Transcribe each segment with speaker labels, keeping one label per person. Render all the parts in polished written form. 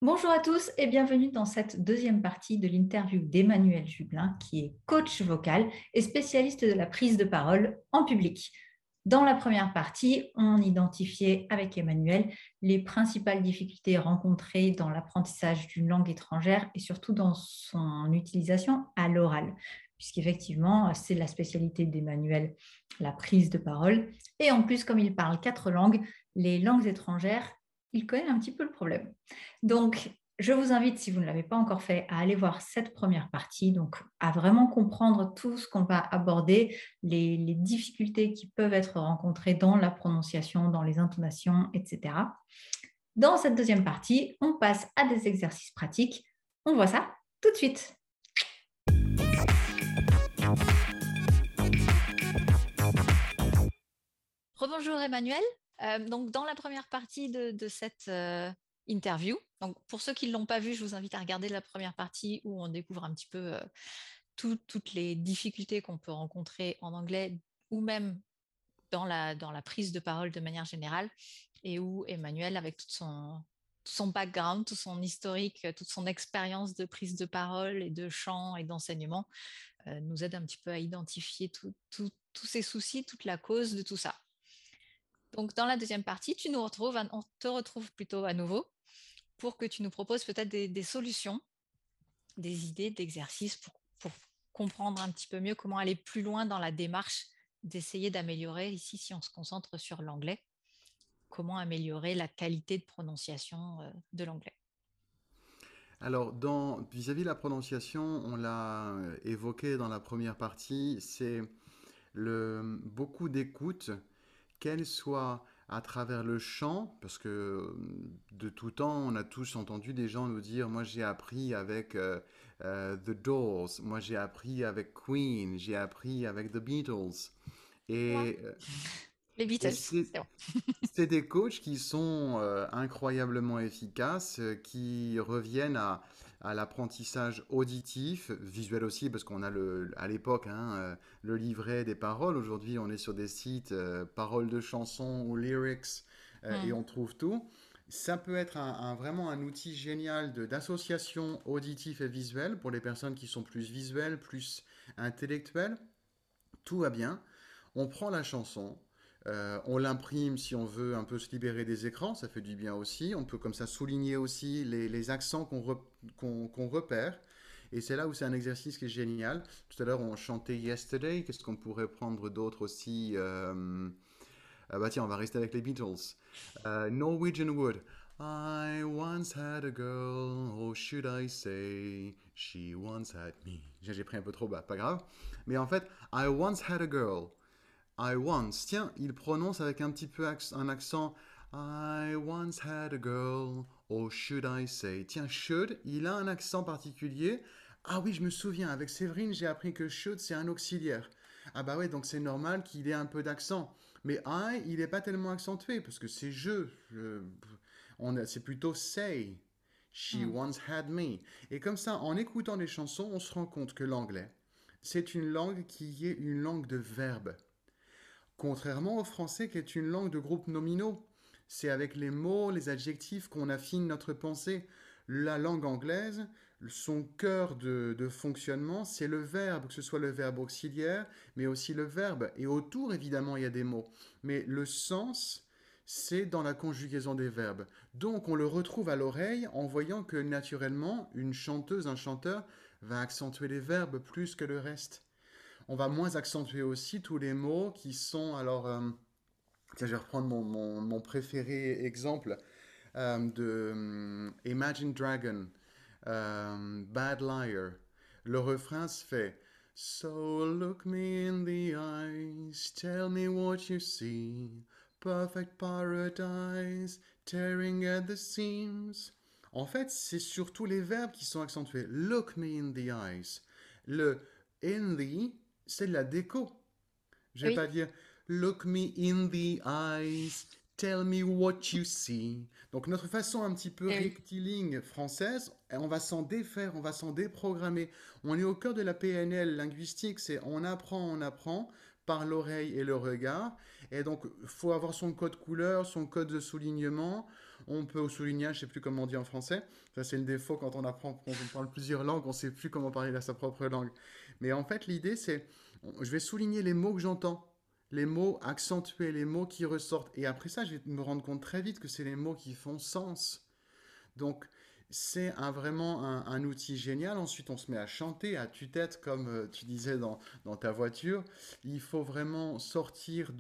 Speaker 1: Bonjour à tous et bienvenue dans cette deuxième partie de l'interview d'Emmanuel Jublin, qui est coach vocal et spécialiste de la prise de parole en public. Dans la première partie, on identifiait avec Emmanuel les principales difficultés rencontrées dans l'apprentissage d'une langue étrangère et surtout dans son utilisation à l'oral, puisqu'effectivement, c'est la spécialité d'Emmanuel, la prise de parole. Et en plus, comme il parle 4 langues, les langues étrangères, il connaît un petit peu le problème. Donc, je vous invite, si vous ne l'avez pas encore fait, à aller voir cette première partie, donc à vraiment comprendre tout ce qu'on va aborder, les difficultés qui peuvent être rencontrées dans la prononciation, dans les intonations, etc. Dans cette deuxième partie, on passe à des exercices pratiques. On voit ça tout de suite. Rebonjour Emmanuel. Donc dans la première partie de cette interview, donc pour ceux qui ne l'ont pas vu, je vous invite à regarder la première partie où on découvre un petit peu toutes les difficultés qu'on peut rencontrer en anglais ou même dans la prise de parole de manière générale et où Emmanuel, avec tout son background, tout son historique, toute son expérience de prise de parole et de chant et d'enseignement, nous aide un petit peu à identifier tous ces soucis, toute la cause de tout ça. Donc, dans la deuxième partie, on te retrouve plutôt à nouveau pour que tu nous proposes peut-être des solutions, des idées d'exercices pour comprendre un petit peu mieux comment aller plus loin dans la démarche d'essayer d'améliorer, ici, si on se concentre sur l'anglais, comment améliorer la qualité de prononciation de l'anglais.
Speaker 2: Alors, vis-à-vis de la prononciation, on l'a évoqué dans la première partie, c'est beaucoup d'écoute, qu'elle soit à travers le chant, parce que de tout temps, on a tous entendu des gens nous dire, moi j'ai appris avec The Doors, moi j'ai appris avec Queen, j'ai appris avec The Beatles.
Speaker 1: Moi,
Speaker 2: Et,
Speaker 1: les
Speaker 2: et
Speaker 1: Beatles,
Speaker 2: c'est
Speaker 1: c'est bon.
Speaker 2: c'est des coachs qui sont incroyablement efficaces, qui reviennent à l'apprentissage auditif, visuel aussi, parce qu'on a à l'époque le livret des paroles. Aujourd'hui, on est sur des sites paroles de chansons ou lyrics et
Speaker 1: Hmm.
Speaker 2: on trouve tout. Ça peut être vraiment un outil génial d'association auditif et visuel pour les personnes qui sont plus visuelles, plus intellectuelles. Tout va bien. On prend la chanson, on l'imprime si on veut un peu se libérer des écrans, ça fait du bien aussi. On peut comme ça souligner aussi les accents qu'on repère. Et c'est là où c'est un exercice qui est génial. Tout à l'heure, on chantait Yesterday. Qu'est-ce qu'on pourrait prendre d'autre aussi ah bah tiens, on va rester avec les Beatles. Norwegian Wood. I once had a girl, or should I say, she once had me. J'ai pris un peu trop bas, pas grave. Mais en fait, I once had a girl. I once. Tiens, il prononce avec un petit peu un accent. I once had a girl, or should I say. Tiens, should, il a un accent particulier. Ah oui, je me souviens, avec Séverine, j'ai appris que should, c'est un auxiliaire. Ah bah ouais, donc c'est normal qu'il ait un peu d'accent. Mais I, il n'est pas tellement accentué, parce que c'est je. C'est plutôt say. She
Speaker 1: Hmm.
Speaker 2: once had me. Et comme ça, en écoutant les chansons, on se rend compte que l'anglais, c'est une langue qui est une langue de verbes. Contrairement au français qui est une langue de groupes nominaux. C'est avec les mots, les adjectifs qu'on affine notre pensée. La langue anglaise, son cœur de fonctionnement, c'est le verbe, que ce soit le verbe auxiliaire, mais aussi le verbe. Et autour, évidemment, il y a des mots. Mais le sens, c'est dans la conjugaison des verbes. Donc, on le retrouve à l'oreille en voyant que naturellement, une chanteuse, un chanteur va accentuer les verbes plus que le reste. On va moins accentuer aussi tous les mots qui sont, alors, tiens, je vais reprendre mon préféré exemple de Imagine Dragon, Bad Liar. Le refrain se fait So look me in the eyes, tell me what you see, perfect paradise, tearing at the seams. En fait, c'est surtout les verbes qui sont accentués. Look me in the eyes. Le in the, c'est de la déco. Je vais
Speaker 1: Oui.
Speaker 2: pas dire Look me in the eyes, tell me what you see. Donc notre façon un petit peu
Speaker 1: Eh oui.
Speaker 2: rectiligne française, on va s'en défaire, on va s'en déprogrammer. On est au cœur de la PNL linguistique, c'est on apprend par l'oreille et le regard. Et donc, il faut avoir son code couleur, son code de soulignement. On peut souligner, je ne sais plus comment on dit en français. Ça, c'est le défaut quand on apprend, quand on parle plusieurs langues, on ne sait plus comment parler sa propre langue. Mais en fait, l'idée, c'est, je vais souligner les mots que j'entends. Les mots accentués, les mots qui ressortent. Et après ça, je vais me rendre compte très vite que c'est les mots qui font sens. Donc, c'est vraiment un outil génial. Ensuite, on se met à chanter à tue-tête, comme tu disais dans ta voiture. Il faut vraiment sortir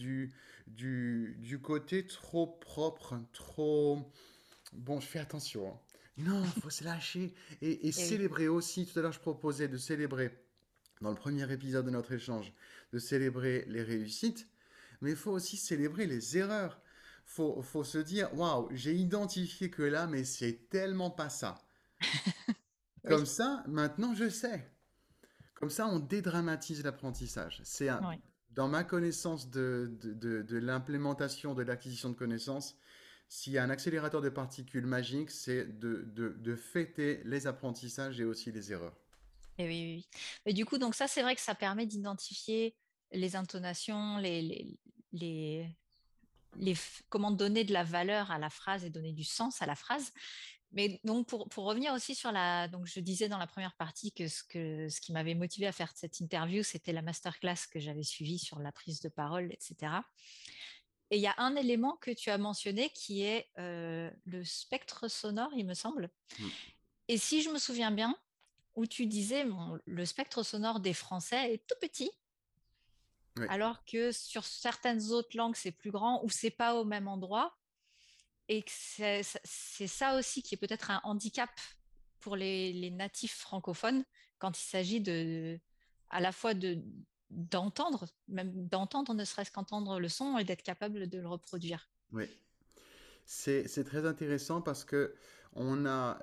Speaker 2: du côté trop propre, trop... Bon, je fais attention, hein. Non, il faut se lâcher et
Speaker 1: Et oui.
Speaker 2: célébrer aussi. Tout à l'heure, je proposais de célébrer, dans le premier épisode de notre échange, de célébrer les réussites, mais il faut aussi célébrer les erreurs. Faut se dire, waouh, j'ai identifié que là, mais c'est tellement pas ça. Comme
Speaker 1: Oui.
Speaker 2: ça, maintenant je sais. Comme ça, on dédramatise l'apprentissage.
Speaker 1: Oui.
Speaker 2: Dans ma connaissance de l'implémentation de l'acquisition de connaissances, s'il y a un accélérateur de particules magique, c'est de fêter les apprentissages et aussi les erreurs.
Speaker 1: Et oui, oui, oui. Et du coup, donc ça, c'est vrai que ça permet d'identifier les intonations, les, comment donner de la valeur à la phrase et donner du sens à la phrase. Mais donc, pour revenir aussi sur la... Donc, je disais dans la première partie ce qui m'avait motivé à faire cette interview, c'était la masterclass que j'avais suivie sur la prise de parole, etc. Et il y a un élément que tu as mentionné qui est le spectre sonore, il me semble.
Speaker 2: Hmm.
Speaker 1: Et si je me souviens bien, où tu disais, bon, le spectre sonore des Français est tout petit,
Speaker 2: Oui,
Speaker 1: alors que sur certaines autres langues, c'est plus grand ou c'est pas au même endroit. Et que c'est ça aussi qui est peut-être un handicap pour les natifs francophones quand il s'agit à la fois d'entendre, même d'entendre, ne serait-ce qu'entendre le son et d'être capable de le reproduire.
Speaker 2: oui. C'est très intéressant parce que on a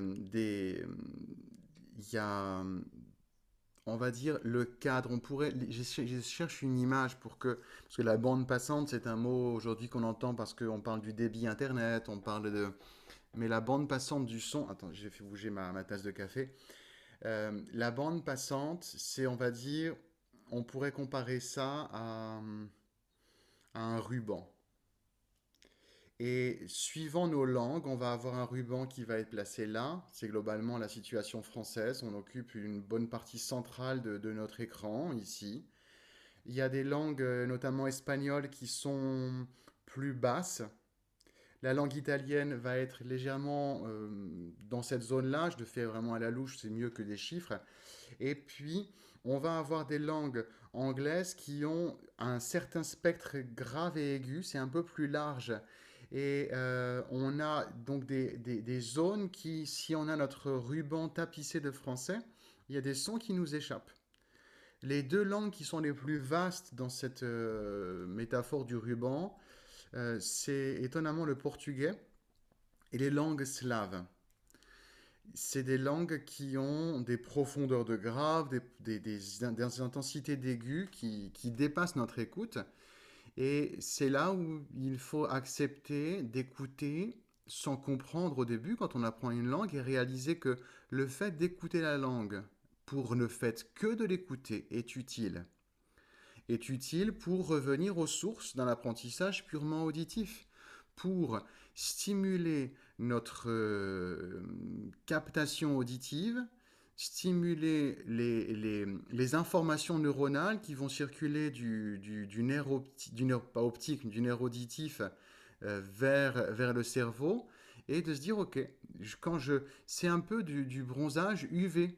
Speaker 2: il y a, on va dire, le cadre. On pourrait, je cherche une image parce que la bande passante, c'est un mot aujourd'hui qu'on entend parce qu'on parle du débit Internet, on parle de, mais la bande passante du son, attends, j'ai fait bouger ma tasse de café. La bande passante, c'est, on va dire, on pourrait comparer ça à un ruban. Et suivant nos langues, on va avoir un ruban qui va être placé là. C'est globalement la situation française. On occupe une bonne partie centrale de notre écran ici. Il y a des langues, notamment espagnoles, qui sont plus basses. La langue italienne va être légèrement dans cette zone-là. Je le fais vraiment à la louche, c'est mieux que des chiffres. Et puis, on va avoir des langues anglaises qui ont un certain spectre grave et aigu, c'est un peu plus large. Et on a donc des zones qui, si on a notre ruban tapissé de français, il y a des sons qui nous échappent. Les deux langues qui sont les plus vastes dans cette métaphore du ruban, c'est étonnamment le portugais et les langues slaves. C'est des langues qui ont des profondeurs de grave, des intensités d'aigus qui dépassent notre écoute. Et c'est là où il faut accepter d'écouter sans comprendre au début quand on apprend une langue et réaliser que le fait d'écouter la langue pour ne fait que de l'écouter est utile. Est utile pour revenir aux sources d'un apprentissage purement auditif, pour stimuler notre captation auditive, stimuler les informations neuronales qui vont circuler du nerf, du nerf pas optique, du nerf auditif vers le cerveau, et de se dire, ok, c'est un peu du bronzage UV.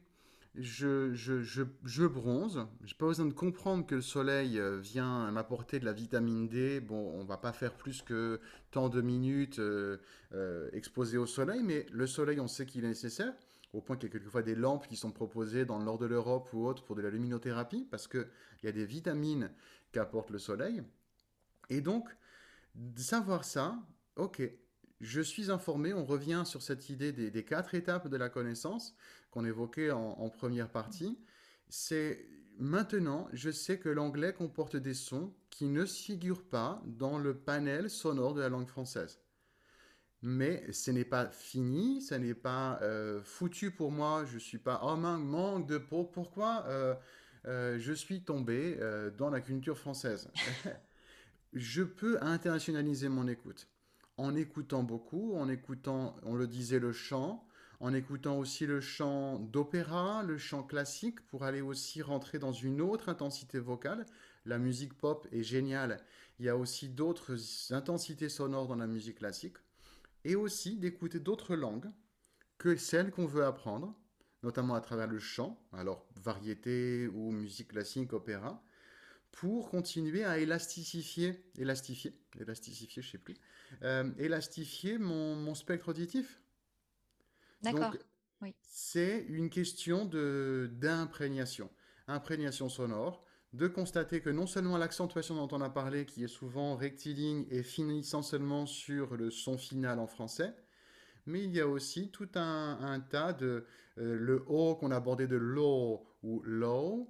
Speaker 2: Je bronze. J'ai pas besoin de comprendre que le soleil vient m'apporter de la vitamine D. Bon, on va pas faire plus que tant de minutes exposé au soleil, mais le soleil, on sait qu'il est nécessaire, au point qu'il y a quelquefois des lampes qui sont proposées dans le nord de l'Europe ou autre pour de la luminothérapie, parce qu'il y a des vitamines qu'apporte le soleil. Et donc, de savoir ça, ok, je suis informé, on revient sur cette idée des quatre étapes de la connaissance qu'on évoquait en première partie. C'est maintenant, je sais que l'anglais comporte des sons qui ne figurent pas dans le panel sonore de la langue française. Mais ce n'est pas fini, ce n'est pas foutu pour moi, je suis pas, oh manque de peau, pourquoi je suis tombé dans la culture française. Je peux internationaliser mon écoute. en écoutant beaucoup, en écoutant, on le disait, le chant, en écoutant aussi le chant d'opéra, le chant classique, pour aller aussi rentrer dans une autre intensité vocale. La musique pop est géniale. Il y a aussi d'autres intensités sonores dans la musique classique. Et aussi d'écouter d'autres langues que celles qu'on veut apprendre, notamment à travers le chant, alors variété ou musique classique, opéra, pour continuer à élasticifier, je sais plus, élastifier mon spectre auditif. Donc,
Speaker 1: D'accord. Oui.
Speaker 2: c'est une question d'imprégnation, imprégnation sonore, de constater que non seulement l'accentuation dont on a parlé, qui est souvent rectiligne et finissant seulement sur le son final en français, mais il y a aussi tout un tas de le O qu'on abordait de low ou low.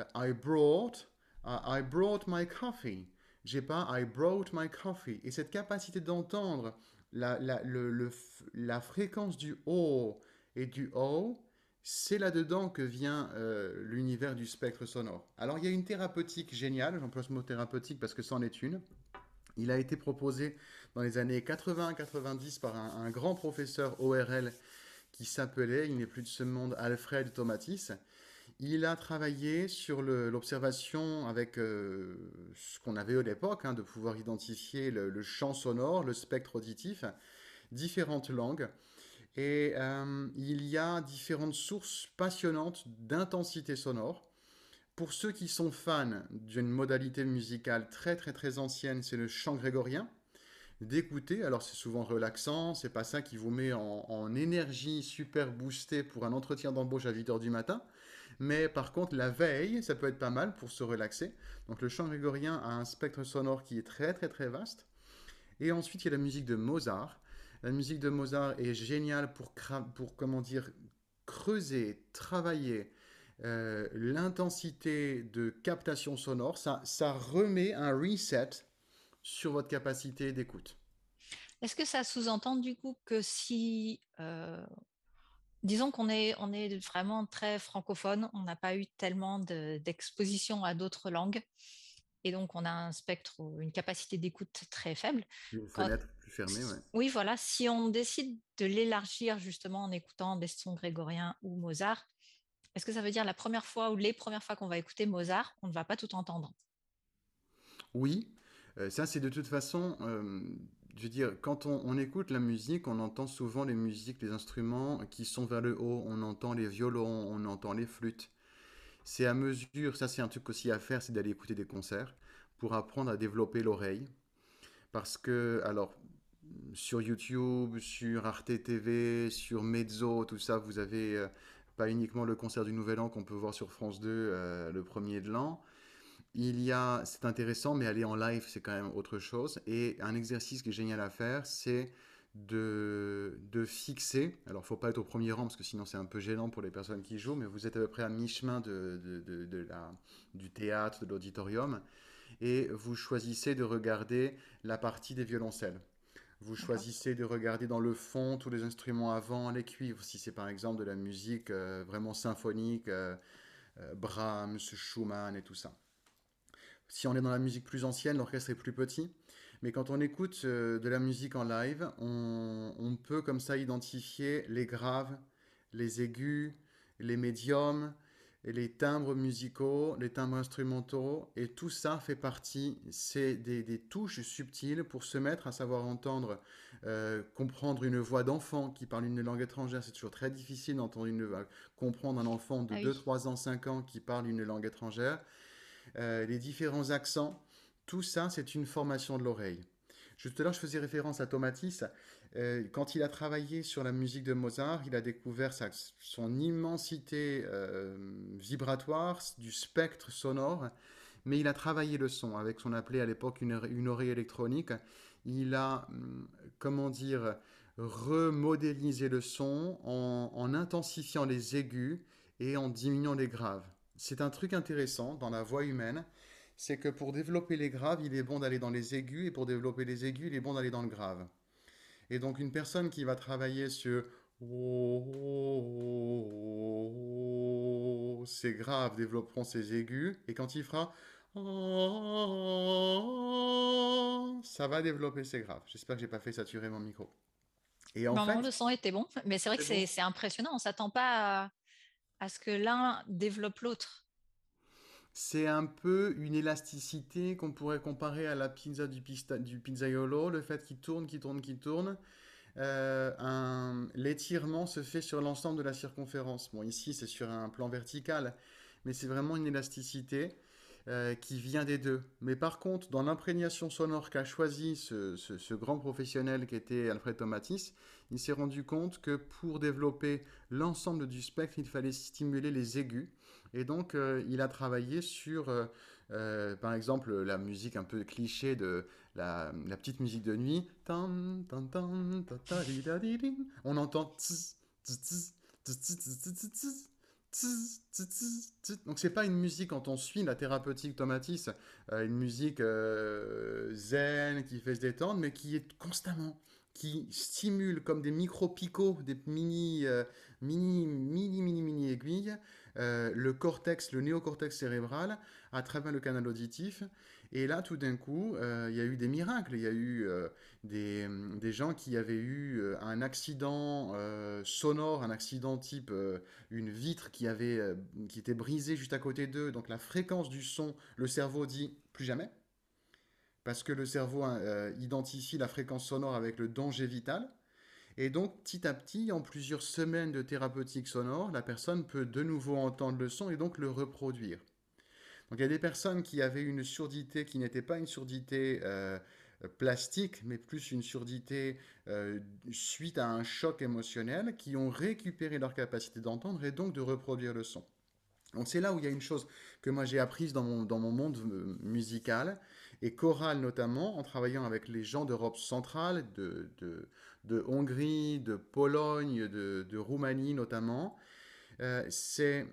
Speaker 2: I brought my coffee. J'ai pas I brought my coffee. Et cette capacité d'entendre la fréquence du O et du O, c'est là-dedans que vient l'univers du spectre sonore. Alors il y a une thérapeutique géniale, j'emploie ce mot thérapeutique parce que c'en est une. Il a été proposé dans les années 80-90 par un grand professeur ORL qui s'appelait, il n'est plus de ce monde, Alfred Tomatis. Il a travaillé sur l'observation avec ce qu'on avait à l'époque, hein, de pouvoir identifier le champ sonore, le spectre auditif, différentes langues. Et il y a différentes sources passionnantes d'intensité sonore. Pour ceux qui sont fans d'une modalité musicale très très très ancienne, c'est le chant grégorien. D'écouter, alors c'est souvent relaxant, c'est pas ça qui vous met en énergie super boostée pour un entretien d'embauche à 8 heures du matin, mais par contre la veille, ça peut être pas mal pour se relaxer. Donc le chant grégorien a un spectre sonore qui est très très très vaste. Et ensuite il y a la musique de Mozart. La musique de Mozart est géniale pour comment dire, creuser, travailler l'intensité de captation sonore. Ça remet un reset sur votre capacité d'écoute.
Speaker 1: Est-ce que ça sous-entend du coup que si, disons on est vraiment très francophone, on n'a pas eu tellement d'exposition à d'autres langues, et donc on a un spectre ou une capacité d'écoute très faible.
Speaker 2: Une
Speaker 1: Quand,
Speaker 2: fenêtre plus fermée, ouais.
Speaker 1: oui, voilà, si on décide de l'élargir justement en écoutant des sons grégoriens ou Mozart, est-ce que ça veut dire la première fois ou les premières fois qu'on va écouter Mozart, on ne va pas tout entendre?
Speaker 2: Oui, ça c'est de toute façon, je veux dire, quand on écoute la musique, on entend souvent les musiques, les instruments qui sont vers le haut. On entend les violons, on entend les flûtes. C'est à mesure, ça c'est un truc aussi à faire, c'est d'aller écouter des concerts pour apprendre à développer l'oreille. Parce que, alors, sur YouTube, sur Arte TV, sur Mezzo, tout ça, vous avez pas uniquement le concert du Nouvel An qu'on peut voir sur France 2 le premier de l'an. C'est intéressant, mais aller en live, c'est quand même autre chose. Et un exercice qui est génial à faire, c'est de fixer. Alors, il ne faut pas être au premier rang parce que sinon c'est un peu gênant pour les personnes qui jouent, mais vous êtes à peu près à mi-chemin du théâtre, de l'auditorium, et vous choisissez de regarder la partie des violoncelles. Vous
Speaker 1: D'accord.
Speaker 2: choisissez de regarder dans le fond tous les instruments avant, les cuivres, si c'est par exemple de la musique vraiment symphonique, Brahms, Schumann et tout ça. Si on est dans la musique plus ancienne, l'orchestre est plus petit. Mais quand on écoute de la musique en live, on peut comme ça identifier les graves, les aigus, les médiums, et les timbres musicaux, les timbres instrumentaux, et tout ça fait partie, c'est des touches subtiles pour se mettre à savoir entendre, comprendre une voix d'enfant qui parle une langue étrangère. C'est toujours très difficile d'entendre comprendre un enfant de
Speaker 1: Ah
Speaker 2: 2,
Speaker 1: oui.
Speaker 2: 3 ans, 5 ans qui parle une langue étrangère, les différents accents, tout ça, c'est une formation de l'oreille. Juste là, je faisais référence à Tomatis. Quand il a travaillé sur la musique de Mozart, il a découvert son immensité vibratoire, du spectre sonore, mais il a travaillé le son avec ce qu'on appelait à l'époque une oreille électronique. Il a, comment dire, remodélisé le son en intensifiant les aigus et en diminuant les graves. C'est un truc intéressant dans la voix humaine, c'est que pour développer les graves, il est bon d'aller dans les aigus, et pour développer les aigus, il est bon d'aller dans le grave. Et donc une personne qui va travailler sur ses graves développeront ses aigus, et quand il fera Ça va développer ses graves. J'espère que j'ai pas fait saturer mon micro. Et en
Speaker 1: Non, non,
Speaker 2: fait,
Speaker 1: le son était bon, mais c'est vrai que
Speaker 2: c'est bon.
Speaker 1: c'est impressionnant. On s'attend pas à ce que l'un développe l'autre.
Speaker 2: C'est un peu une élasticité qu'on pourrait comparer à la pizza du pizzaiolo, le fait qu'il tourne, qu'il tourne, qu'il tourne. L'étirement se fait sur l'ensemble de la circonférence. Bon, ici, c'est sur un plan vertical, mais c'est vraiment une élasticité qui vient des deux. Mais par contre, dans l'imprégnation sonore qu'a choisi ce grand professionnel qui était Alfred Tomatis, il s'est rendu compte que pour développer l'ensemble du spectre, il fallait stimuler les aigus. Et donc, il a travaillé sur, par exemple, la musique un peu cliché de la petite musique de nuit. Tan, tan, tan, ta, ta, di, da, di, di. On entend tz, tz, tz, tz, tz, tz, tz, tz, tz. Tz, tz, tz, tz. Donc c'est pas une musique quand on suit la thérapeutique Tomatis, une musique zen qui fait se détendre, mais qui est constamment, qui stimule comme des micro-picots, des mini aiguilles, le cortex, le néocortex cérébral à travers le canal auditif. Et là, tout d'un coup, il y a eu des miracles. Il y a eu des gens qui avaient eu un accident sonore, un accident type une vitre qui était brisée juste à côté d'eux. Donc la fréquence du son, le cerveau dit plus jamais, parce que le cerveau identifie la fréquence sonore avec le danger vital. Et donc, petit à petit, en plusieurs semaines de thérapeutique sonore, la personne peut de nouveau entendre le son et donc le reproduire. Donc, il y a des personnes qui avaient une surdité qui n'était pas une surdité plastique, mais plus une surdité suite à un choc émotionnel, qui ont récupéré leur capacité d'entendre et donc de reproduire le son. Donc c'est là où il y a une chose que moi j'ai apprise dans mon monde musical et choral notamment, en travaillant avec les gens d'Europe centrale, de Hongrie, de Pologne, de Roumanie notamment. C'est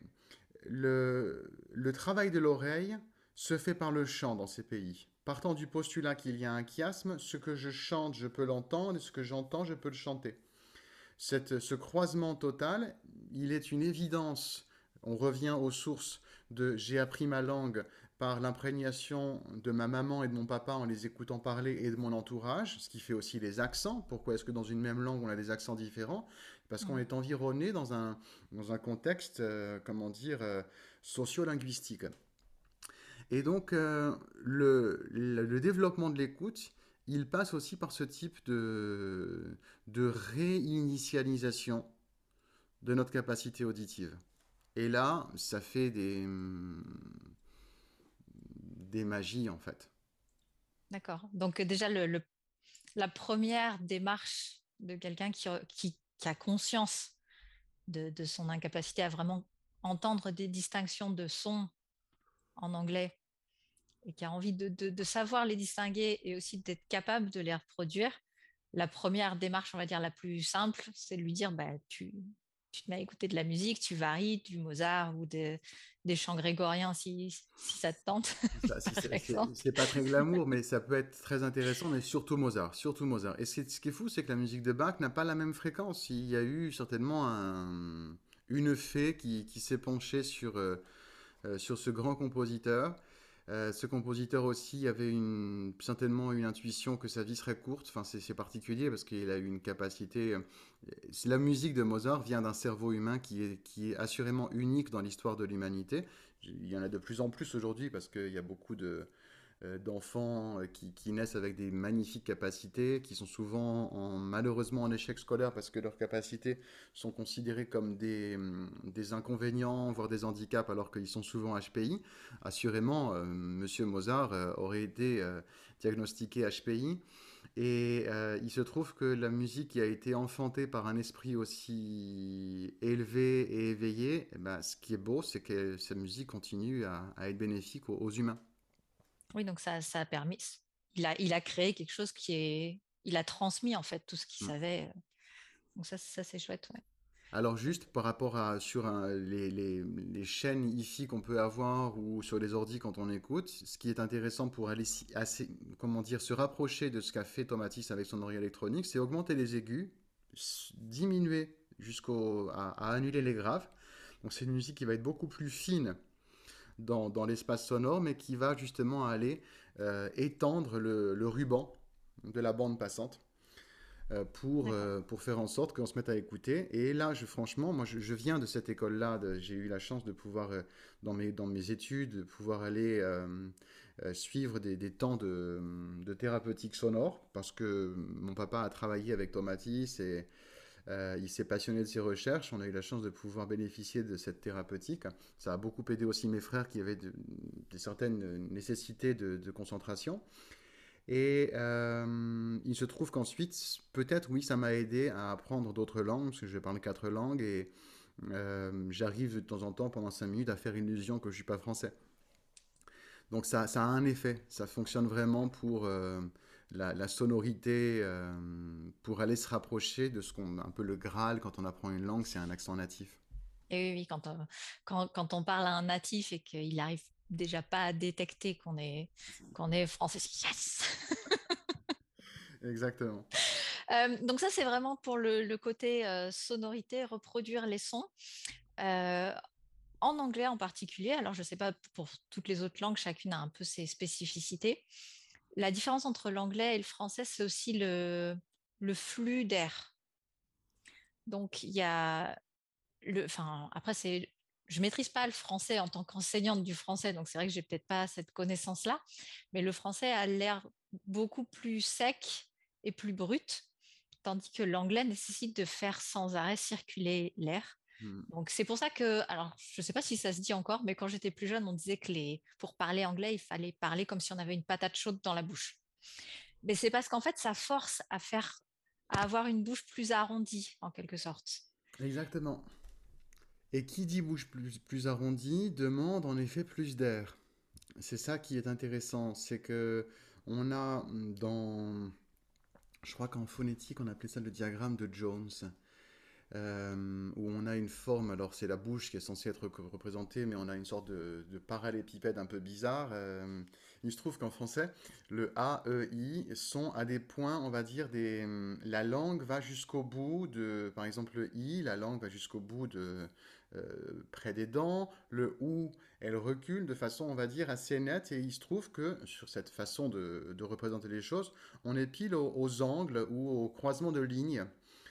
Speaker 2: le travail de l'oreille se fait par le chant dans ces pays. Partant du postulat qu'il y a un chiasme, ce que je chante, je peux l'entendre, et ce que j'entends, je peux le chanter. Ce croisement total, il est une évidence. On revient aux sources de j'ai appris ma langue par l'imprégnation de ma maman et de mon papa en les écoutant parler et de mon entourage, ce qui fait aussi les accents. Pourquoi est-ce que dans une même langue on a des accents différents? Parce qu'on
Speaker 1: Mm.
Speaker 2: est environné dans un contexte, comment dire, sociolinguistique. Et donc, le développement de l'écoute, il passe aussi par ce type de réinitialisation de notre capacité auditive. Et là, ça fait des magies, en fait.
Speaker 1: D'accord. Donc déjà, la première démarche de quelqu'un qui a conscience de son incapacité à vraiment entendre des distinctions de sons en anglais et qui a envie de savoir les distinguer et aussi d'être capable de les reproduire, la première démarche, on va dire la plus simple, c'est de lui dire bah, tu te mets à écouter de la musique, tu varies du Mozart ou des chants grégoriens si ça te tente, par exemple.
Speaker 2: C'est pas très glamour, mais ça peut être très intéressant, mais surtout Mozart, surtout Mozart. Et ce qui est fou, c'est que la musique de Bach n'a pas la même fréquence. Il y a eu certainement une fée qui s'est penchée sur ce grand compositeur. Ce compositeur aussi avait certainement une intuition que sa vie serait courte. Enfin, c'est particulier parce qu'il a eu une capacité. La musique de Mozart vient d'un cerveau humain qui est assurément unique dans l'histoire de l'humanité. Il y en a de plus en plus aujourd'hui parce qu'il y a beaucoup d'enfants qui naissent avec des magnifiques capacités, qui sont souvent malheureusement en échec scolaire parce que leurs capacités sont considérées comme des inconvénients, voire des handicaps, alors qu'ils sont souvent HPI. Assurément, Monsieur Mozart aurait été diagnostiqué HPI. Et il se trouve que la musique qui a été enfantée par un esprit aussi élevé et éveillé, eh ben, ce qui est beau, c'est que cette musique continue à être bénéfique aux humains.
Speaker 1: Oui, donc ça a permis. Il a créé quelque chose il a transmis en fait tout ce qu'il
Speaker 2: Mm.
Speaker 1: savait. Donc ça c'est chouette. Ouais.
Speaker 2: Alors juste par rapport à les chaînes hi-fi qu'on peut avoir ou sur les ordis quand on écoute, ce qui est intéressant pour aller comment dire, se rapprocher de ce qu'a fait Tomatis avec son oreille électronique, c'est augmenter les aigus, diminuer à annuler les graves. Donc c'est une musique qui va être beaucoup plus fine dans l'espace sonore, mais qui va justement aller étendre le ruban de la bande passante
Speaker 1: D'accord.
Speaker 2: pour faire en sorte qu'on se mette à écouter. Et là, franchement, moi, je viens de cette école-là. J'ai eu la chance de pouvoir, dans mes études, de pouvoir aller suivre des temps de thérapeutique sonore, parce que mon papa a travaillé avec Tom Matisse et il s'est passionné de ses recherches. On a eu la chance de pouvoir bénéficier de cette thérapeutique. Ça a beaucoup aidé aussi mes frères qui avaient des certaines nécessités de concentration. Et il se trouve qu'ensuite, peut-être oui, ça m'a aidé à apprendre d'autres langues, parce que je parle 4 langues, et j'arrive de temps en temps, pendant 5 minutes, à faire illusion que je ne suis pas français. Donc ça a un effet, ça fonctionne vraiment pour la sonorité, pour aller se rapprocher de ce qu'on... Un peu le Graal quand on apprend une langue, c'est un accent natif.
Speaker 1: Et oui, oui, quand on parle à un natif et qu'il arrive déjà pas à détecter qu'on est français, c'est yes!
Speaker 2: Exactement.
Speaker 1: Donc ça, c'est vraiment pour le côté sonorité, reproduire les sons. Euh, En anglais en particulier, alors je ne sais pas pour toutes les autres langues, chacune a un peu ses spécificités. La différence entre l'anglais et le français, c'est aussi le flux d'air. Donc il y a enfin après je maîtrise pas le français en tant qu'enseignante du français, donc c'est vrai que j'ai peut-être pas cette connaissance-là, mais le français a l'air beaucoup plus sec et plus brut, tandis que l'anglais nécessite de faire sans arrêt circuler l'air.
Speaker 2: Hmm.
Speaker 1: Donc c'est pour ça que, alors je ne sais pas si ça se dit encore, mais quand j'étais plus jeune, on disait que pour parler anglais, il fallait parler comme si on avait une patate chaude dans la bouche. Mais c'est parce qu'en fait, ça force à avoir une bouche plus arrondie, en quelque sorte.
Speaker 2: Exactement. Et qui dit bouche plus arrondie demande en effet plus d'air. C'est ça qui est intéressant, c'est que on a dans, je crois qu'en phonétique on appelait ça le diagramme de Jones, où on a une forme, alors c'est la bouche qui est censée être représentée, mais on a une sorte de parallépipède un peu bizarre. Il se trouve qu'en français, le A, E, I sont à des points, on va dire, la langue va jusqu'au bout de, par exemple le I, la langue va jusqu'au bout de, près des dents, le OU, elle recule de façon, on va dire, assez nette, et il se trouve que sur cette façon de représenter les choses, on est pile aux angles ou au croisement de lignes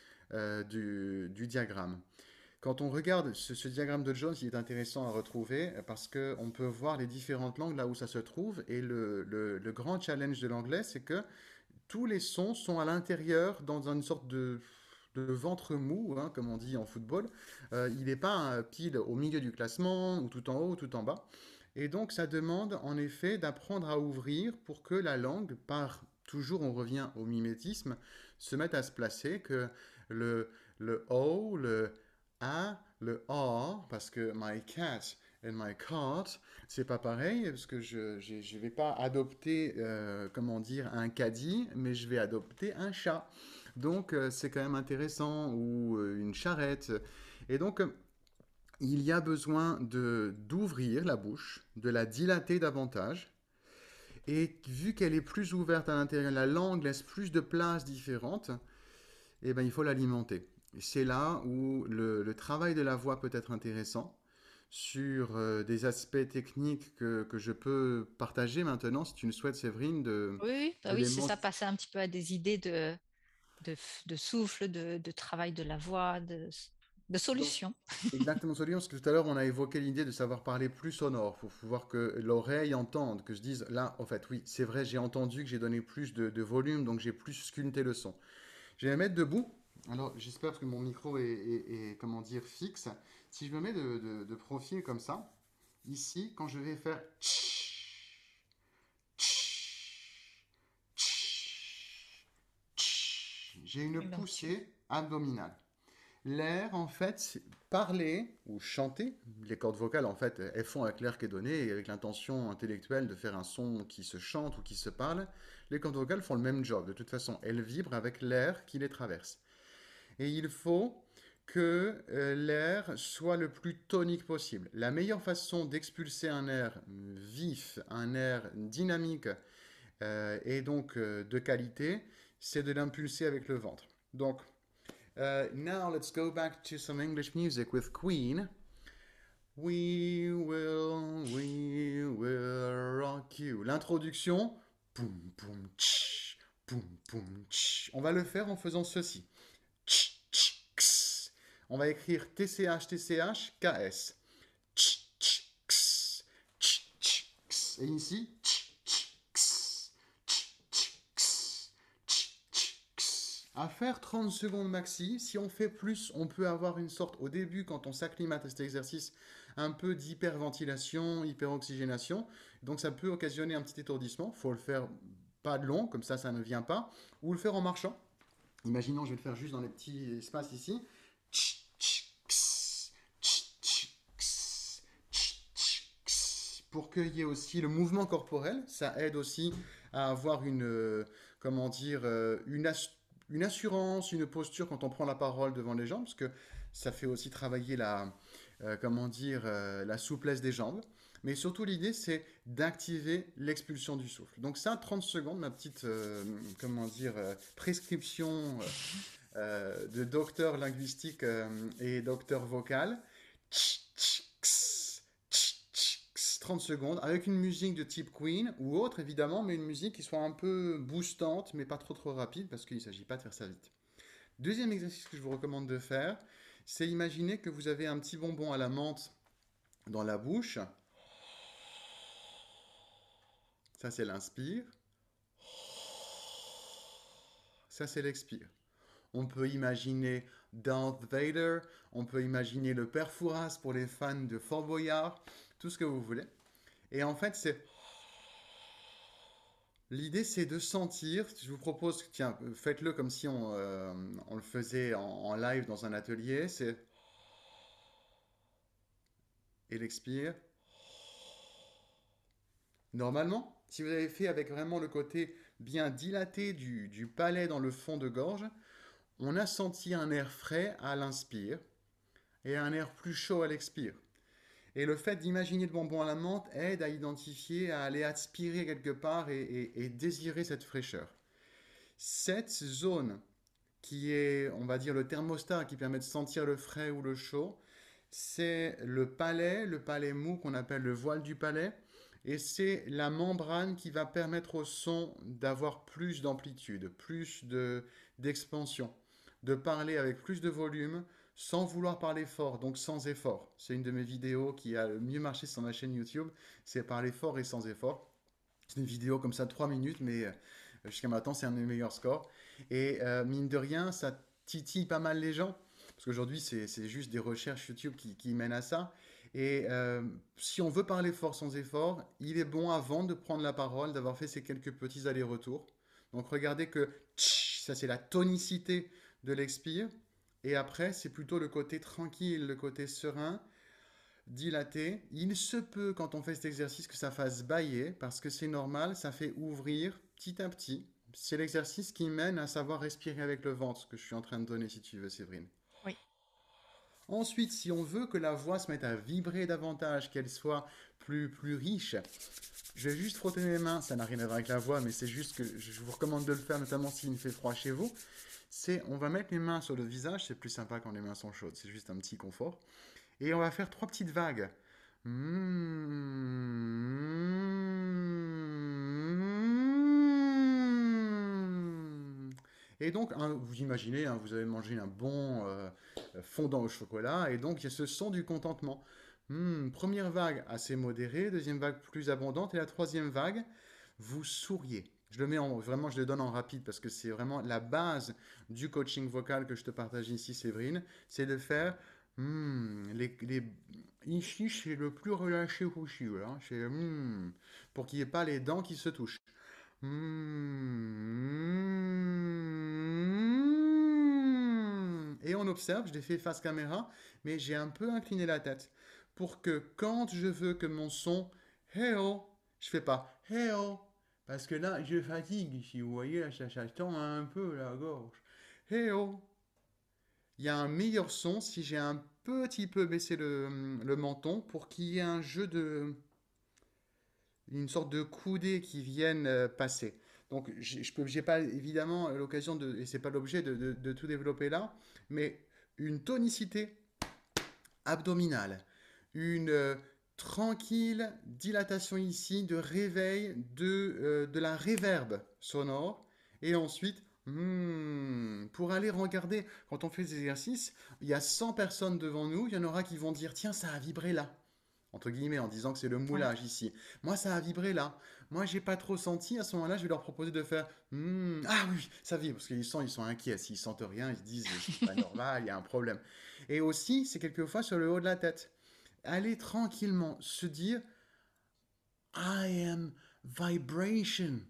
Speaker 2: du diagramme. Quand on regarde ce diagramme de Jones, il est intéressant à retrouver parce qu'on peut voir les différentes langues là où ça se trouve. Et le grand challenge de l'anglais, c'est que tous les sons sont à l'intérieur dans une sorte de ventre mou, hein, comme on dit en football. Il n'est pas pile au milieu du classement, ou tout en haut, ou tout en bas. Et donc ça demande en effet d'apprendre à ouvrir pour que la langue, par toujours on revient au mimétisme, se mette à se placer, que le, le O, le A, le A, parce que my cat and my cat, c'est pas pareil, parce que je vais pas adopter, comment dire, un caddie, mais je vais adopter un chat. Donc c'est quand même intéressant, ou une charrette. Et donc il y a besoin d'ouvrir la bouche, de la dilater davantage. Et vu qu'elle est plus ouverte à l'intérieur, la langue laisse plus de places différentes, eh ben, il faut l'alimenter. C'est là où travail de la voix peut être intéressant sur des aspects techniques que je peux partager maintenant, si tu le souhaites, Séverine,
Speaker 1: Oui, oui, bah
Speaker 2: de
Speaker 1: oui,
Speaker 2: les
Speaker 1: c'est ça,
Speaker 2: mentionner.
Speaker 1: passer un petit peu à des idées de souffle, de travail de la voix, de
Speaker 2: Donc,
Speaker 1: solutions.
Speaker 2: exactement, Solion, parce que tout à l'heure, on a évoqué l'idée de savoir parler plus sonore, pour pouvoir que l'oreille entende, que je dise, là, en fait, oui, c'est vrai, j'ai entendu que j'ai donné plus de volume, donc j'ai plus sculpté le son. Je vais me mettre debout. Alors, j'espère que mon micro comment dire, fixe. Si je me mets de profil comme ça, ici, quand je vais faire tch, tch, tch, tch, j'ai une
Speaker 1: Donc,
Speaker 2: poussée abdominale. L'air, en fait, parler ou chanter, les cordes vocales, en fait, elles font avec l'air qui est donné et avec l'intention intellectuelle de faire un son qui se chante ou qui se parle. Les cordes vocales font le même job. De toute façon, elles vibrent avec l'air qui les traverse. Et il faut que l'air soit le plus tonique possible. La meilleure façon d'expulser un air vif, un air dynamique et donc de qualité, c'est de l'impulser avec le ventre. Donc, now let's go back to some English music with Queen. We will rock you. L'introduction, poum, poum, tch, poum, poum, tch. On va le faire en faisant ceci. Tch, tch, ks. On va écrire TCH, TCH, KS. Tch, tch, ks. Tch, tch, ks. Et ici, tch, tch, ks. Tch, tch, ks. Tch, tch, ks. À faire 30 secondes maxi. Si on fait plus, on peut avoir une sorte, au début, quand on s'acclimate à cet exercice, un peu d'hyperventilation, hyperoxygénation. Donc ça peut occasionner un petit étourdissement. Il faut le faire pas de long, comme ça ne vient pas. Ou le faire en marchant. Imaginons, je vais le faire juste dans les petits espaces ici. Pour qu'il y ait aussi le mouvement corporel, ça aide aussi à avoir comment dire, une assurance, une posture quand on prend la parole devant les gens, parce que ça fait aussi travailler comment dire, la souplesse des jambes. Mais surtout, l'idée, c'est d'activer l'expulsion du souffle. Donc ça, 30 secondes, ma petite, comment dire, prescription de docteur linguistique et docteur vocal. 30 secondes, avec une musique de type Queen ou autre, évidemment, mais une musique qui soit un peu boostante, mais pas trop rapide, parce qu'il ne s'agit pas de faire ça vite. Deuxième exercice que je vous recommande de faire, c'est imaginer que vous avez un petit bonbon à la menthe dans la bouche. Ça, c'est l'inspire. Ça, c'est l'expire. On peut imaginer Darth Vader, on peut imaginer le père Fouras pour les fans de Fort Boyard, tout ce que vous voulez. Et en fait, c'est l'idée, c'est de sentir. Je vous propose, tiens, faites-le comme si on le faisait en live dans un atelier. C'est et l'expire. Normalement, si vous avez fait avec vraiment le côté bien dilaté du palais dans le fond de gorge, on a senti un air frais à l'inspire et un air plus chaud à l'expire. Et le fait d'imaginer le bonbon à la menthe aide à identifier, à aller aspirer quelque part et désirer cette fraîcheur. Cette zone qui est, on va dire, le thermostat qui permet de sentir le frais ou le chaud, c'est le palais mou qu'on appelle le voile du palais, et c'est la membrane qui va permettre au son d'avoir plus d'amplitude, d'expansion, de parler avec plus de volume, sans vouloir parler fort, donc sans effort. C'est une de mes vidéos qui a le mieux marché sur ma chaîne YouTube, c'est parler fort et sans effort. C'est une vidéo comme ça, 3 minutes, mais jusqu'à maintenant, c'est un des meilleurs scores. Et mine de rien, ça titille pas mal les gens. Parce qu'aujourd'hui, c'est juste des recherches YouTube qui mènent à ça. Et si on veut parler fort sans effort, il est bon avant de prendre la parole, d'avoir fait ces quelques petits allers-retours. Donc regardez que ça c'est la tonicité de l'expire. Et après, c'est plutôt le côté tranquille, le côté serein, dilaté. Il se peut, quand on fait cet exercice, que ça fasse bâiller, parce que c'est normal, ça fait ouvrir petit à petit. C'est l'exercice qui mène à savoir respirer avec le ventre, ce que je suis en train de donner, si tu veux, Séverine.
Speaker 1: Oui.
Speaker 2: Ensuite, si on veut que la voix se mette à vibrer davantage, qu'elle soit plus riche, je vais juste frotter mes mains. Ça n'a rien à voir avec la voix, mais c'est juste que je vous recommande de le faire, notamment s'il fait froid chez vous. On va mettre les mains sur le visage, c'est plus sympa quand les mains sont chaudes, c'est juste un petit confort. Et on va faire 3 petites vagues. Et donc, vous imaginez, hein, vous avez mangé un bon fondant au chocolat, et donc il y a ce son du contentement. Première vague assez modérée, deuxième vague plus abondante, et la troisième vague, vous souriez. Vraiment, je le donne en rapide parce que c'est vraiment la base du coaching vocal que je te partage ici, Séverine. C'est de faire ici, c'est le plus relâché possible. Hein. Pour qu'il n'y ait pas les dents qui se touchent. Et on observe, je l'ai fait face caméra, mais j'ai un peu incliné la tête. Pour que quand je veux que mon son, hey oh, je fais pas hey oh, parce que là, je fatigue. Si vous voyez, là, ça tend un peu la gorge. Hey oh, il y a un meilleur son si j'ai un petit peu baissé le menton pour qu'il y ait un jeu une sorte de coudées qui viennent passer. Donc, j'ai pas évidemment l'occasion et c'est pas l'objet de tout développer là, mais une tonicité abdominale, une tranquille dilatation ici de réveil de la réverb sonore. Et ensuite, pour aller regarder, quand on fait des exercices, il y a 100 personnes devant nous, il y en aura qui vont dire, tiens, ça a vibré là entre guillemets, en disant que c'est le
Speaker 1: Ouais.
Speaker 2: moulage ici. Moi, ça a vibré là. Moi, j'ai pas trop senti. À ce moment-là, je vais leur proposer de faire ah oui, ça vibre. Parce qu'ils sont inquiets. S'ils sentent rien, ils se disent c'est pas normal, il y a un problème. Et aussi, c'est quelquefois sur le haut de la tête. Aller tranquillement se dire I am vibration.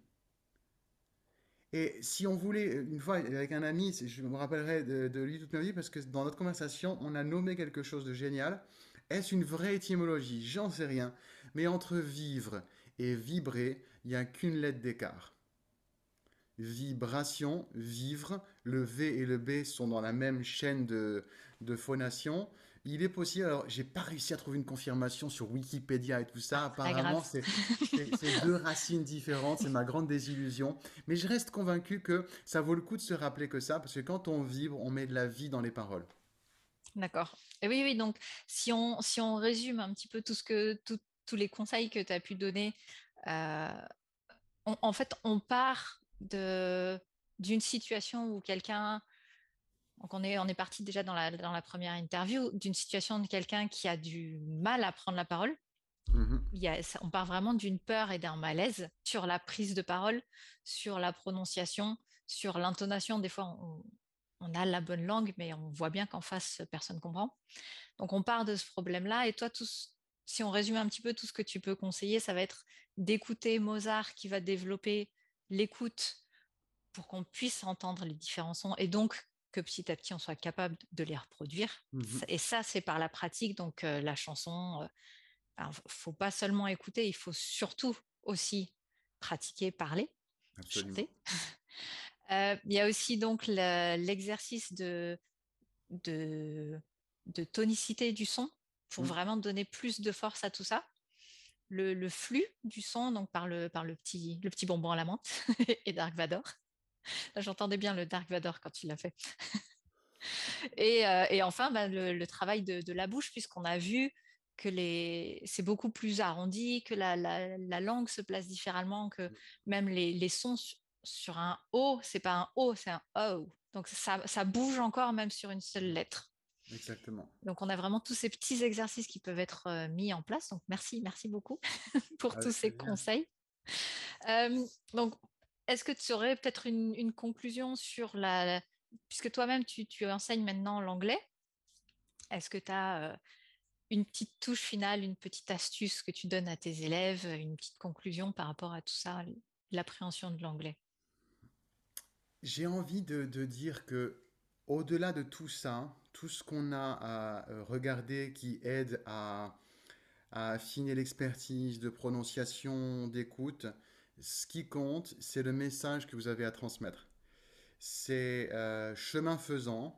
Speaker 2: Et si on voulait, une fois avec un ami, je me rappellerai de lui toute ma vie parce que dans notre conversation, on a nommé quelque chose de génial. Est-ce une vraie étymologie? J'en sais rien. Mais entre vivre et vibrer, il n'y a qu'une lettre d'écart. Vibration, vivre, le V et le B sont dans la même chaîne de phonation. Il est possible, alors j'ai pas réussi à trouver une confirmation sur Wikipédia et tout ça,
Speaker 1: C'est pas grave.
Speaker 2: apparemment c'est deux racines différentes, c'est ma grande désillusion, mais je reste convaincu que ça vaut le coup de se rappeler que ça, parce que quand on vibre, on met de la vie dans les paroles.
Speaker 1: D'accord. Et oui, oui, donc si on résume un petit peu tous les conseils que tu as pu donner, euh, en fait, on part d'une situation où quelqu'un, donc on est parti déjà dans la première interview, d'une situation de quelqu'un qui a du mal à prendre la parole.
Speaker 2: Mhm,
Speaker 1: On part vraiment d'une peur et d'un malaise sur la prise de parole, sur la prononciation, sur l'intonation. Des fois, on a la bonne langue, mais on voit bien qu'en face, personne ne comprend. Donc, on part de ce problème-là. Et toi, si on résume un petit peu tout ce que tu peux conseiller, ça va être d'écouter Mozart qui va développer l'écoute pour qu'on puisse entendre les différents sons et donc que petit à petit on soit capable de les reproduire.
Speaker 2: mhm,
Speaker 1: Et ça, c'est par la pratique. Donc, la chanson, il ne faut pas seulement écouter, il faut surtout aussi pratiquer, parler,
Speaker 2: absolument.
Speaker 1: chanter. Il y a aussi donc l'exercice de, de tonicité du son pour
Speaker 2: Mm.
Speaker 1: vraiment donner plus de force à tout ça. Le flux du son, donc par le petit bonbon à la menthe et Dark Vador. Là, j'entendais bien le Dark Vador quand tu l'as fait. Et enfin, bah, le travail de la bouche, puisqu'on a vu que c'est beaucoup plus arrondi, que la langue se place différemment, que même les sons sur un O, c'est pas un O, c'est un O. Donc ça bouge encore même sur une seule lettre.
Speaker 2: Exactement.
Speaker 1: Donc on a vraiment tous ces petits exercices qui peuvent être mis en place. Donc merci, merci beaucoup pour tous
Speaker 2: Avec
Speaker 1: ces
Speaker 2: plaisir.
Speaker 1: conseils. Donc est-ce que tu aurais peut-être une conclusion sur puisque toi-même tu enseignes maintenant l'anglais, est-ce que tu as une petite touche finale, une petite astuce que tu donnes à tes élèves, une petite conclusion par rapport à tout ça, l'appréhension de l'anglais?
Speaker 2: J'ai envie de dire que au-delà de tout ça, tout ce qu'on a à regarder qui aide à affiner l'expertise de prononciation, d'écoute, ce qui compte, c'est le message que vous avez à transmettre. C'est chemin faisant,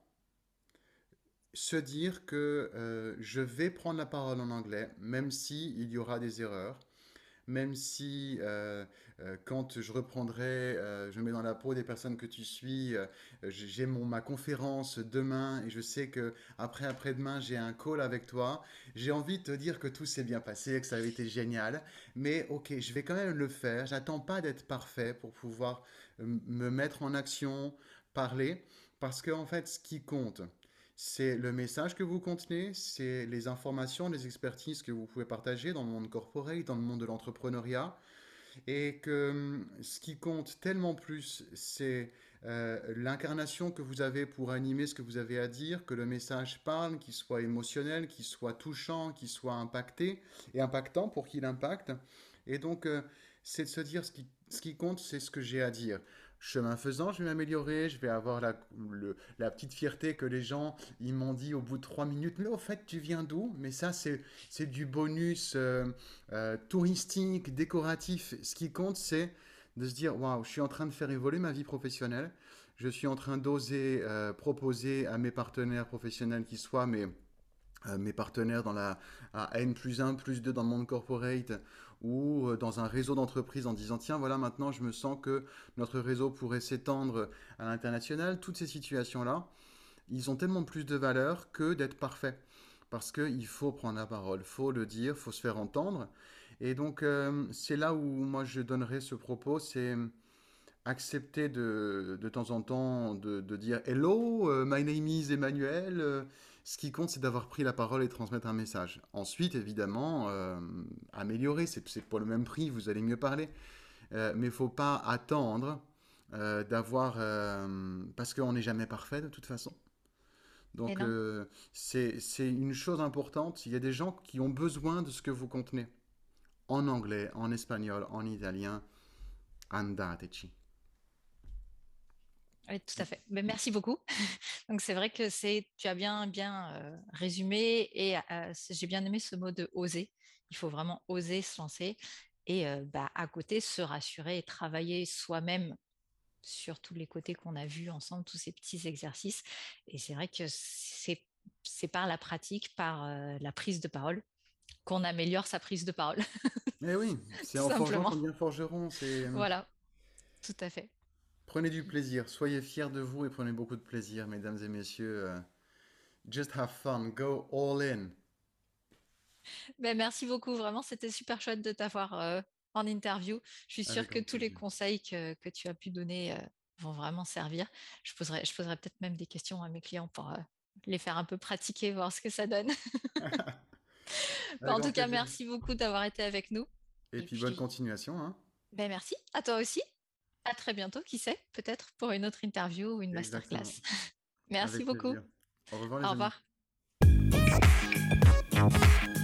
Speaker 2: se dire que je vais prendre la parole en anglais, même si il y aura des erreurs, même si quand je reprendrai, je me mets dans la peau des personnes que tu suis, j'ai ma conférence demain et je sais que après-demain j'ai un call avec toi, j'ai envie de te dire que tout s'est bien passé, que ça a été génial, mais ok, je vais quand même le faire, j'attends pas d'être parfait pour pouvoir me mettre en action, parler, parce que en fait ce qui compte, c'est le message que vous contenez, c'est les informations, les expertises que vous pouvez partager dans le monde corporate, dans le monde de l'entrepreneuriat, et que ce qui compte tellement plus, c'est l'incarnation que vous avez pour animer ce que vous avez à dire, que le message parle, qu'il soit émotionnel, qu'il soit touchant, qu'il soit impacté et impactant pour qu'il impacte. Et donc, c'est de se dire ce qui compte, c'est ce que j'ai à dire. Chemin faisant, je vais m'améliorer, je vais avoir la petite fierté que les gens, ils m'ont dit au bout de 3 minutes, mais au fait, tu viens d'où? Mais ça, c'est du bonus touristique, décoratif. Ce qui compte, c'est de se dire, waouh, je suis en train de faire évoluer ma vie professionnelle, je suis en train d'oser proposer à mes partenaires professionnels qui soient mes partenaires dans à N plus 1, plus 2 dans le monde corporate ou dans un réseau d'entreprises en disant tiens voilà maintenant je me sens que notre réseau pourrait s'étendre à l'international. Toutes ces situations-là, ils ont tellement plus de valeur que d'être parfaits. parce qu'il faut prendre la parole, il faut le dire, il faut se faire entendre. Et donc, c'est là où moi je donnerais ce propos, c'est accepter de temps en temps de dire Hello, my name is Emmanuel. Ce qui compte, c'est d'avoir pris la parole et transmettre un message. Ensuite, évidemment, améliorer, c'est pour le même prix, vous allez mieux parler. Mais il ne faut pas attendre d'avoir... parce qu'on n'est jamais parfait de toute façon.
Speaker 1: Et
Speaker 2: Donc,
Speaker 1: non.
Speaker 2: c'est une chose importante. Il y a des gens qui ont besoin de ce que vous contenez. En anglais, en espagnol, en italien. Andateci.
Speaker 1: Oui, tout à fait. Mais merci beaucoup. Donc c'est vrai que tu as bien résumé et j'ai bien aimé ce mot de oser. Il faut vraiment oser se lancer et à côté se rassurer et travailler soi-même sur tous les côtés qu'on a vus ensemble, tous ces petits exercices. Et c'est vrai que c'est par la pratique, par la prise de parole, qu'on améliore sa prise de parole,
Speaker 2: Eh oui, c'est
Speaker 1: tout
Speaker 2: en forgeant
Speaker 1: simplement.
Speaker 2: qu'on devient forgeron. C'est
Speaker 1: Voilà, tout à fait.
Speaker 2: prenez du plaisir, soyez fiers de vous et prenez beaucoup de plaisir, mesdames et messieurs. Just have fun, go all in.
Speaker 1: Ben, merci beaucoup, vraiment, c'était super chouette de t'avoir en interview. Je suis sûre
Speaker 2: Avec
Speaker 1: que
Speaker 2: grand
Speaker 1: tous les
Speaker 2: plaisir.
Speaker 1: conseils que tu as pu donner vont vraiment servir. Je poserai peut-être même des questions à mes clients pour les faire un peu pratiquer, voir ce que ça donne. Ben,
Speaker 2: Avec
Speaker 1: en
Speaker 2: grand
Speaker 1: tout cas,
Speaker 2: plaisir.
Speaker 1: merci beaucoup d'avoir été avec nous.
Speaker 2: Et
Speaker 1: Et
Speaker 2: puis bonne
Speaker 1: puis,
Speaker 2: continuation, hein.
Speaker 1: ben, merci à toi aussi. À très bientôt, qui sait, peut-être pour une autre interview ou une
Speaker 2: Exactement.
Speaker 1: masterclass. Merci
Speaker 2: Avec
Speaker 1: beaucoup.
Speaker 2: plaisir. Au revoir
Speaker 1: Au
Speaker 2: les amis.
Speaker 1: revoir.